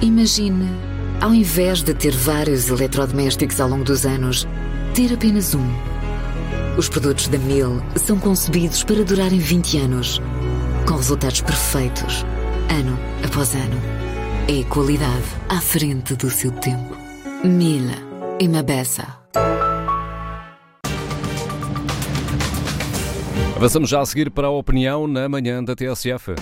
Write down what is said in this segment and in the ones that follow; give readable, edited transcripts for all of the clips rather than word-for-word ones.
Imagine, ao invés de ter vários eletrodomésticos ao longo dos anos, ter apenas um. Os produtos da Miele são concebidos para durarem 20 anos, com resultados perfeitos, ano após ano. É qualidade à frente do seu tempo. Miele e Mabessa. Avançamos já a seguir para a opinião na manhã da TSF.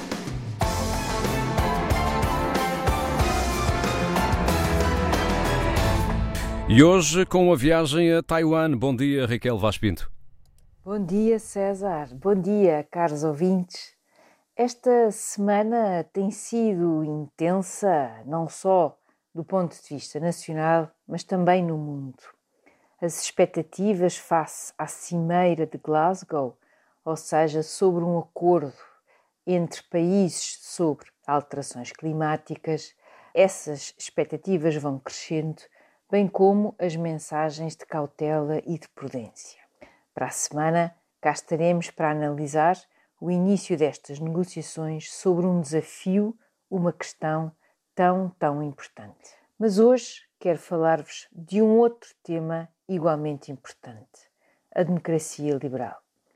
E hoje com a viagem a Taiwan. Bom dia, Raquel Vaz Pinto. Bom dia, César. Bom dia, caros ouvintes. Esta semana tem sido intensa, não só do ponto de vista nacional, mas também no mundo. As expectativas face à Cimeira de Glasgow, ou seja, sobre um acordo entre países sobre alterações climáticas, essas expectativas vão crescendo, bem como as mensagens de cautela e de prudência. Para a semana, cá estaremos para analisar o início destas negociações sobre um desafio, uma questão tão importante. Mas hoje quero falar-vos de um outro tema igualmente importante, a democracia liberal.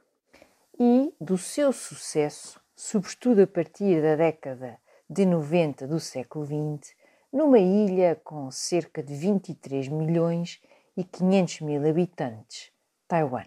E do seu sucesso, sobretudo a partir da década de 90 do século XX, numa ilha com cerca de 23 milhões e 500 mil habitantes, Taiwan.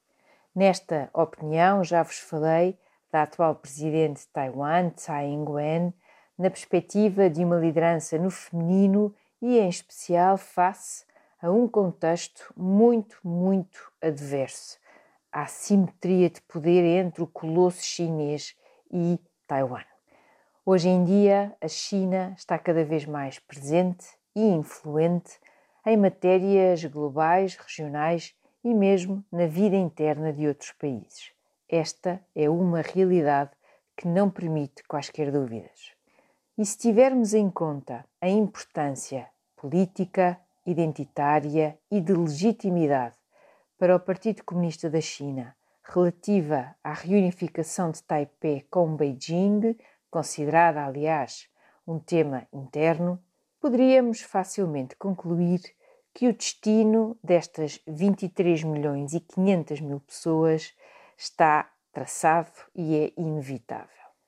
Nesta opinião já vos falei da atual presidente de Taiwan, Tsai Ing-wen, na perspectiva de uma liderança no feminino e em especial face a um contexto muito adverso, à assimetria de poder entre o colosso chinês e Taiwan. Hoje em dia, a China está cada vez mais presente e influente em matérias globais, regionais e mesmo na vida interna de outros países. Esta é uma realidade que não permite quaisquer dúvidas. E se tivermos em conta a importância política, identitária e de legitimidade para o Partido Comunista da China relativa à reunificação de Taipei com Beijing, considerada, aliás, um tema interno, poderíamos facilmente concluir que o destino destas 23 milhões e 500 mil pessoas está traçado e é inevitável.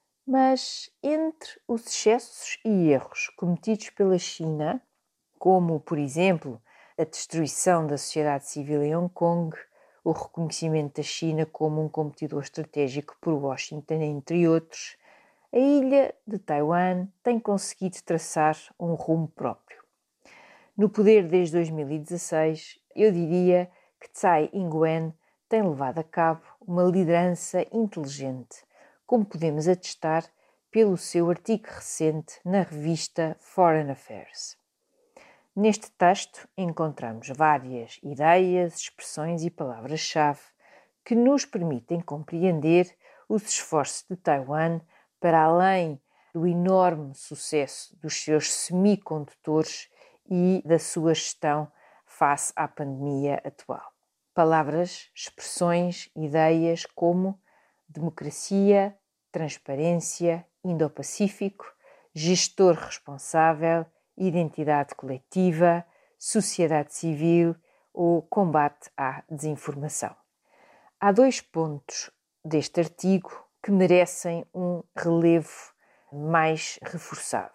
Mas entre os excessos e erros cometidos pela China, como, por exemplo, a destruição da sociedade civil em Hong Kong, o reconhecimento da China como um competidor estratégico por Washington, entre outros, a ilha de Taiwan tem conseguido traçar um rumo próprio. No poder desde 2016, eu diria que Tsai Ing-wen tem levado a cabo uma liderança inteligente, como podemos atestar pelo seu artigo recente na revista Foreign Affairs. Neste texto encontramos várias ideias, expressões e palavras-chave que nos permitem compreender os esforços de Taiwan para além do enorme sucesso dos seus semicondutores e da sua gestão face à pandemia atual. Palavras, expressões, ideias como democracia, transparência, Indo-Pacífico, gestor responsável, identidade coletiva, sociedade civil ou combate à desinformação. Há 2 pontos deste artigo que merecem um relevo mais reforçado.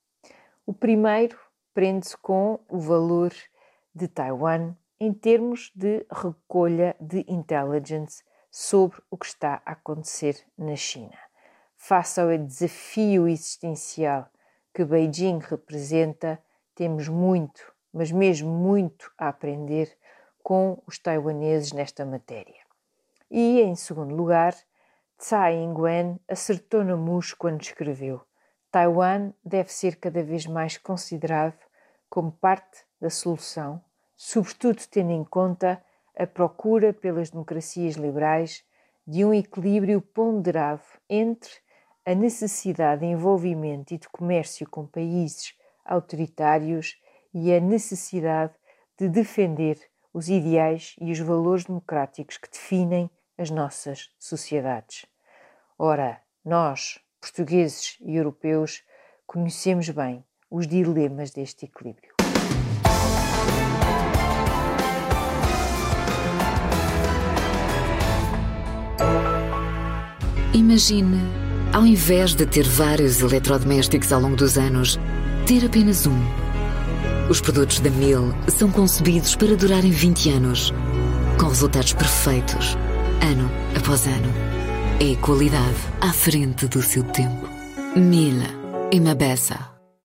O primeiro prende-se com o valor de Taiwan em termos de recolha de intelligence sobre o que está a acontecer na China. Face ao desafio existencial que Beijing representa, temos muito, mas mesmo muito a aprender com os taiwaneses nesta matéria. E, em segundo lugar, Tsai Ing-wen acertou na mousse quando escreveu: Taiwan deve ser cada vez mais considerado como parte da solução, sobretudo tendo em conta a procura pelas democracias liberais de um equilíbrio ponderado entre a necessidade de envolvimento e de comércio com países autoritários e a necessidade de defender os ideais e os valores democráticos que definem as nossas sociedades. Ora, nós, portugueses e europeus, conhecemos bem os dilemas deste equilíbrio. Imagine, ao invés de ter vários eletrodomésticos ao longo dos anos, ter apenas um. Os produtos da Miele são concebidos para durarem 20 anos, com resultados perfeitos, ano após ano. É qualidade à frente do seu tempo. Miele e Mabessa.